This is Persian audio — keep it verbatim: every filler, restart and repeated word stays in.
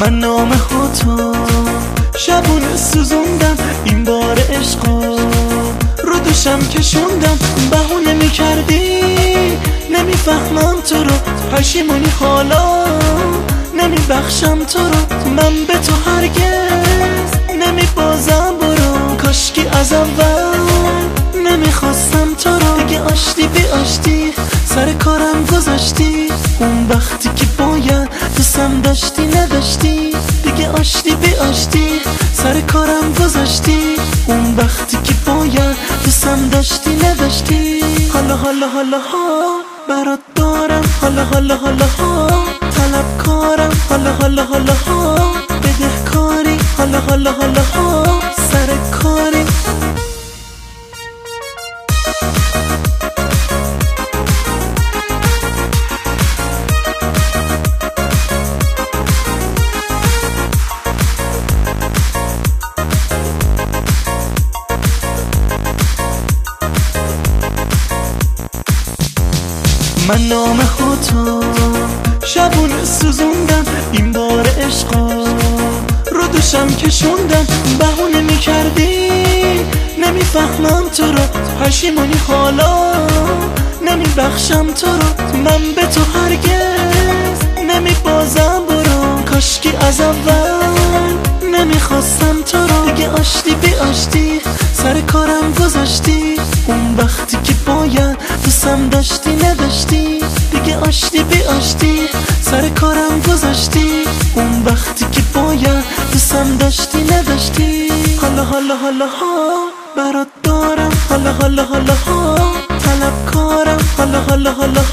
من نامه ها تو شبونه سوزوندم، این بار عشقا رو دوشم کشوندم. بهونه میکردی نمیفهمم تو رو، پشیمونی حالا نمیبخشم تو رو. من به تو هرگز نمیبازم، برو کاشکی از اول نمیخواستم تو رو. دیگه آشتی بی آشتی سر کارم گذاشتی، اون وقتی که باید دوستم داشتی نداشتی. دیگه آشتی بی آشتی سر کارم گذاشتی، اون وقتی که باید دوستم داشتی نداشتی. حالا حالا حالا ها برات دارم، حالا حالا حالا ها طلب کارم، حالا حالا حالا ها بدهکاری، حالا حالا حالا ها سر کاری. من نامه ها تو شبونه سوزوندم، این بار عشقا رو دوشم کشوندم. بهونه میکردی نمیفهمم تو رو، پشیمونی حالا نمیبخشم تو رو. من به تو هرگز نمیبازم، برو کاشکی از اول نمیخواستم تو رو. دیگه آشتی بی آشتی سر کارم گذاشتی، اون وقتی که باید دوستم داشتی نداشتی. دیگه آشتی بی آشتی سر کارم گذاشتی، اون وقتی که باید دوستم داشتی نداشتی. حالا حالا حالا ها برات دارم، حالا حالا حالا ها طلب کارم، حالا حالا حالا